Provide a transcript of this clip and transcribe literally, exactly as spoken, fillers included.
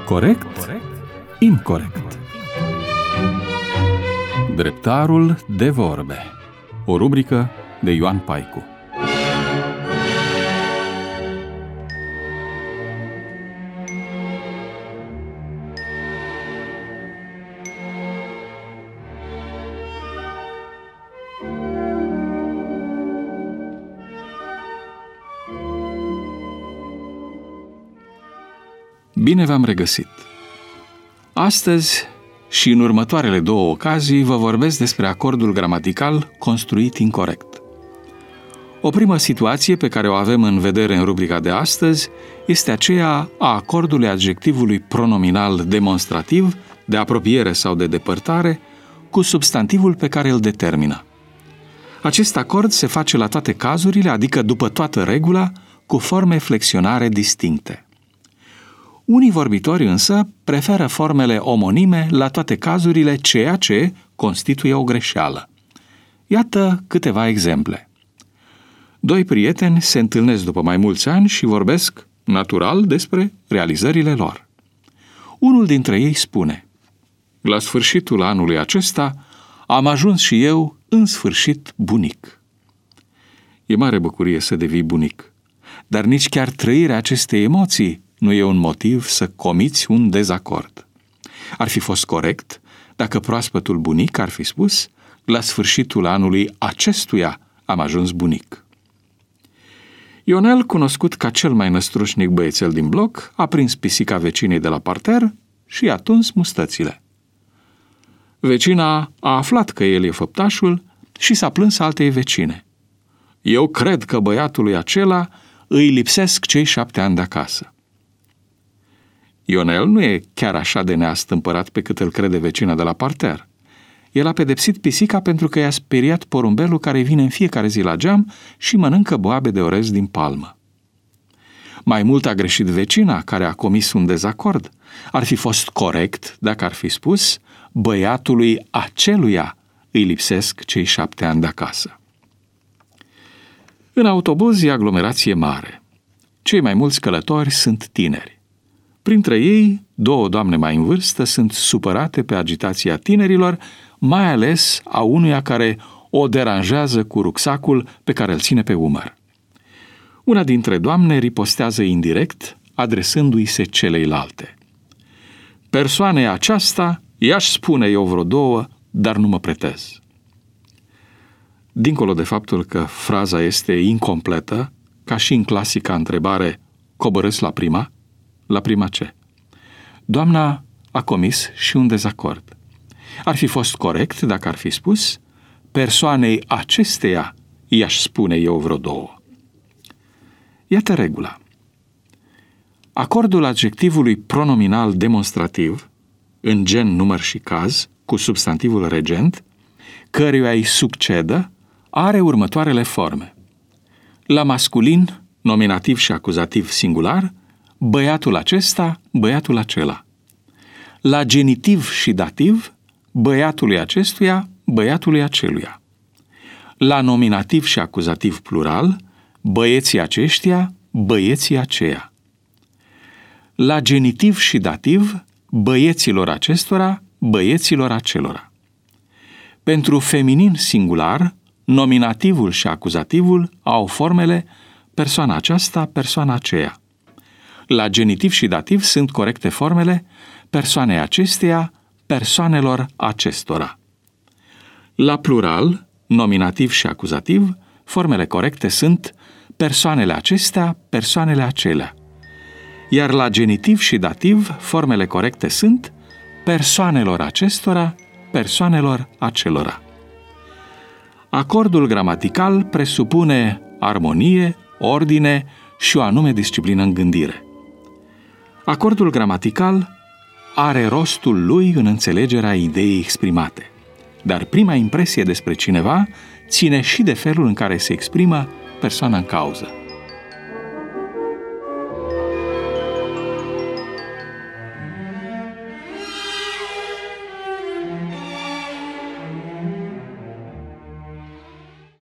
Corect? Incorect. Dreptarul de vorbe. O rubrică de Ioan Paicu. Bine v-am regăsit! Astăzi și în următoarele două ocazii vă vorbesc despre acordul gramatical construit incorect. O primă situație pe care o avem în vedere în rubrica de astăzi este aceea a acordului adjectivului pronominal demonstrativ, de apropiere sau de depărtare, cu substantivul pe care îl determină. Acest acord se face la toate cazurile, adică după toată regula, cu forme flexionare distincte. Unii vorbitori însă preferă formele omonime la toate cazurile, ceea ce constituie o greșeală. Iată câteva exemple. Doi prieteni se întâlnesc după mai mulți ani și vorbesc, natural, despre realizările lor. Unul dintre ei spune: la sfârșitul anului acesta am ajuns și eu, în sfârșit, bunic. E mare bucurie să devii bunic, dar nici chiar trăirea acestei emoții nu e un motiv să comiți un dezacord. Ar fi fost corect dacă proaspătul bunic ar fi spus: la sfârșitul anului acestuia am ajuns bunic. Ionel, cunoscut ca cel mai năstrușnic băiețel din bloc, a prins pisica vecinei de la parter și i-a tuns mustățile. Vecina a aflat că el e făptașul și s-a plâns altei vecine: eu cred că băiatului acela îi lipsesc cei șapte ani de acasă. Ionel nu e chiar așa de neastâmpărat pe cât îl crede vecina de la parter. El a pedepsit pisica pentru că i-a speriat porumbelul care vine în fiecare zi la geam și mănâncă boabe de orez din palmă. Mai mult a greșit vecina, care a comis un dezacord. Ar fi fost corect dacă ar fi spus: băiatului aceluia îi lipsesc cei șapte ani de acasă. În autobuz e aglomerație mare. Cei mai mulți călători sunt tineri. Printre ei, două doamne mai în vârstă sunt supărate pe agitația tinerilor, mai ales a unuia care o deranjează cu rucsacul pe care îl ține pe umăr. Una dintre doamne ripostează indirect, adresându-i se celeilalte: persoanei aceasta i-aș spune eu vreo două, dar nu mă pretez. Dincolo de faptul că fraza este incompletă, ca și în clasica întrebare: coborâți la prima? La prima ce? Doamna a comis și un dezacord. Ar fi fost corect dacă ar fi spus: persoanei acesteia i-aș spune eu vreo două. Iată regula. Acordul adjectivului pronominal demonstrativ, în gen, număr și caz, cu substantivul regent, căruia îi succedă, are următoarele forme. La masculin, nominativ și acuzativ singular, băiatul acesta, băiatul acela. La genitiv și dativ, băiatului acestuia, băiatului aceluia. La nominativ și acuzativ plural, băieții aceștia, băieții aceia. La genitiv și dativ, băieților acestora, băieților acelora. Pentru feminin singular, nominativul și acuzativul au formele persoana aceasta, persoana aceea. La genitiv și dativ sunt corecte formele persoanei acesteia, persoanelor acestora. La plural, nominativ și acuzativ, formele corecte sunt persoanele acestea, persoanele acelea. Iar la genitiv și dativ, formele corecte sunt persoanelor acestora, persoanelor acelora. Acordul gramatical presupune armonie, ordine și o anume disciplină în gândire. Acordul gramatical are rostul lui în înțelegerea ideii exprimate, dar prima impresie despre cineva ține și de felul în care se exprimă persoana în cauză.